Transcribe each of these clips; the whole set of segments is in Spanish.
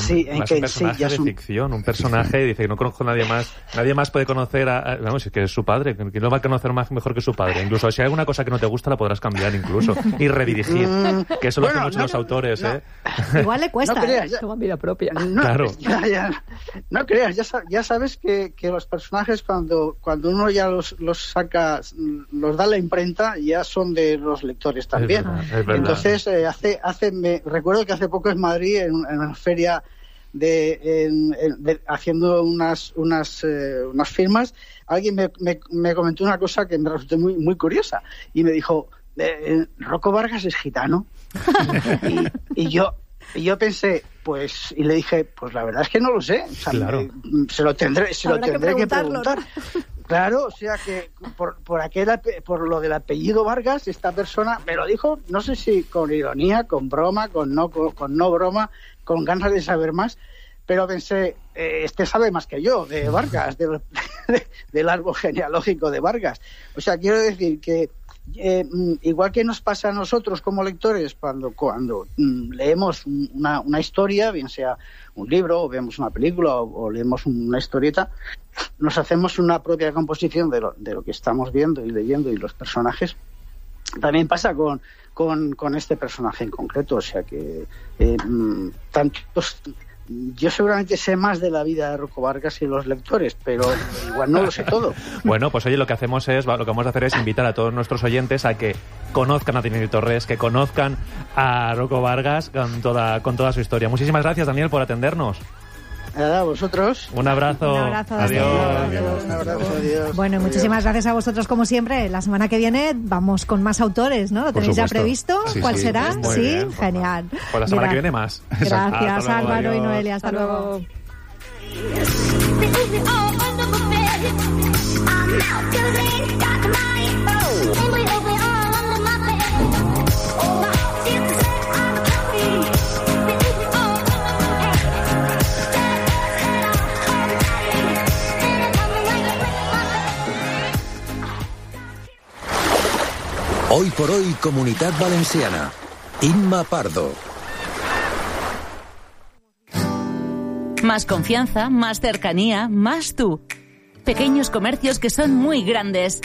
Sí, un personaje de ficción, un personaje, dice que no conozco a nadie más puede conocer vamos, es que es su padre, que no va a conocer mejor que su padre. Incluso si hay alguna cosa que no te gusta la podrás cambiar incluso y redirigir, que eso lo hacen mucho los autores, ¿eh? Igual le cuesta, no creas, como vida propia. Claro. No creas, ya sabes que los personajes cuando uno ya los saca, los da la imprenta, ya son de los lectores también. Es verdad. Entonces, recuerdo que hace poco en Madrid, en una feria haciendo unas firmas, alguien me comentó una cosa que me resultó muy, muy curiosa y me dijo, Rocco Vargas es gitano. y yo pensé, pues, y le dije, pues la verdad es que no lo sé. O sea, claro. Se lo tendré que preguntar. Claro, o sea que por lo del apellido Vargas, esta persona me lo dijo, no sé si con ironía, con broma, con no broma, con ganas de saber más, pero pensé, este sabe más que yo de Vargas, del árbol genealógico de Vargas. O sea, quiero decir que igual que nos pasa a nosotros como lectores cuando leemos una historia, bien sea un libro o vemos una película o leemos una historieta, nos hacemos una propia composición de lo que estamos viendo y leyendo y los personajes. También pasa con este personaje en concreto, o sea que yo seguramente sé más de la vida de Rocco Vargas y los lectores, pero igual no lo sé todo. Bueno, pues oye, lo que vamos a hacer es invitar a todos nuestros oyentes a que conozcan a Daniel Torres, que conozcan a Rocco Vargas con toda su historia. Muchísimas gracias, Daniel, por atendernos. Nada, a vosotros. Un abrazo. Un abrazo. Adiós. Un abrazo, adiós. Bueno, muchísimas gracias a vosotros como siempre. La semana que viene vamos con más autores, ¿no? ¿Lo tenéis ya previsto? Sí, ¿Cuál sí, será? muy Sí, bien. genial. Pues la semana que viene más. Gracias, luego, Álvaro adiós. y Noelia. Hasta luego. Hoy por hoy, Comunitat Valenciana. Inma Pardo. Más confianza, más cercanía, más tú. Pequeños comercios que son muy grandes.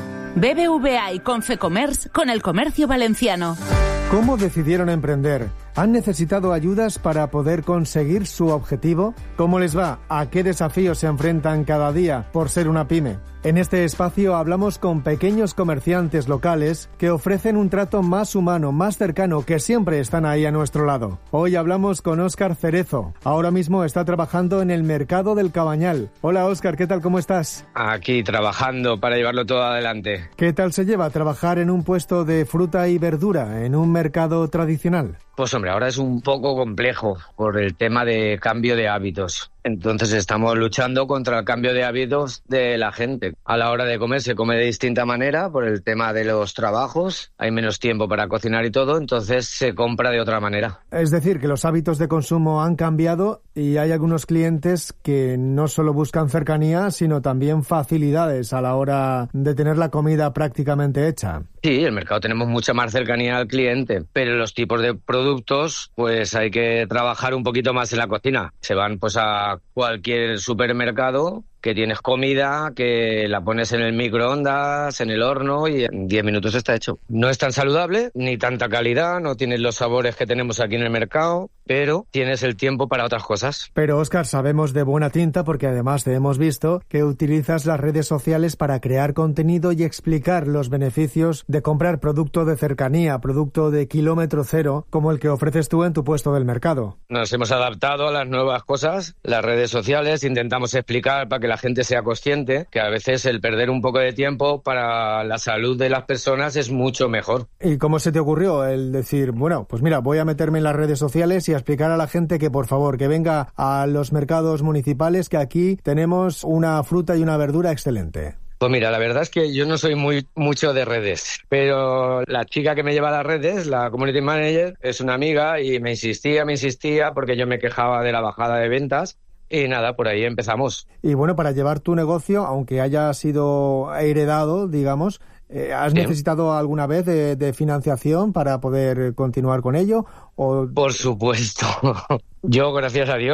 BBVA y Confecommerce con el comercio valenciano. ¿Cómo decidieron emprender? ¿Han necesitado ayudas para poder conseguir su objetivo? ¿Cómo les va? ¿A qué desafíos se enfrentan cada día por ser una pyme? En este espacio hablamos con pequeños comerciantes locales que ofrecen un trato más humano, más cercano, que siempre están ahí a nuestro lado. Hoy hablamos con Óscar Cerezo. Ahora mismo está trabajando en el mercado del Cabañal. Hola Óscar, ¿qué tal? ¿Cómo estás? Aquí trabajando para llevarlo todo adelante. ¿Qué tal se lleva trabajar en un puesto de fruta y verdura en un mercado tradicional? Pues hombre, ahora es un poco complejo por el tema de cambio de hábitos. Entonces estamos luchando contra el cambio de hábitos de la gente. A la hora de comer se come de distinta manera por el tema de los trabajos. Hay menos tiempo para cocinar y todo, entonces se compra de otra manera. Es decir, que los hábitos de consumo han cambiado y hay algunos clientes que no solo buscan cercanía, sino también facilidades a la hora de tener la comida prácticamente hecha. Sí, en el mercado tenemos mucha más cercanía al cliente, pero los tipos de productos, pues hay que trabajar un poquito más en la cocina. Se van pues a cualquier supermercado que tienes comida, que la pones en el microondas, en el horno y en 10 minutos está hecho. No es tan saludable, ni tanta calidad, no tienes los sabores que tenemos aquí en el mercado, pero tienes el tiempo para otras cosas. Pero Óscar, sabemos de buena tinta porque además te hemos visto que utilizas las redes sociales para crear contenido y explicar los beneficios de comprar producto de cercanía, producto de kilómetro cero, como el que ofreces tú en tu puesto del mercado. Nos hemos adaptado a las nuevas cosas, las redes sociales, intentamos explicar para que la gente sea consciente que a veces el perder un poco de tiempo para la salud de las personas es mucho mejor. ¿Y cómo se te ocurrió el decir, bueno, pues mira, voy a meterme en las redes sociales y a explicar a la gente que por favor que venga a los mercados municipales, que aquí tenemos una fruta y una verdura excelente? Pues mira, la verdad es que yo no soy mucho de redes, pero la chica que me lleva a las redes, la community manager, es una amiga y me insistía porque yo me quejaba de la bajada de ventas. Y nada, por ahí empezamos. Y bueno, para llevar tu negocio, aunque haya sido heredado, digamos, ¿has necesitado alguna vez de financiación para poder continuar con ello? ¿O... Por supuesto. Yo, gracias a Dios,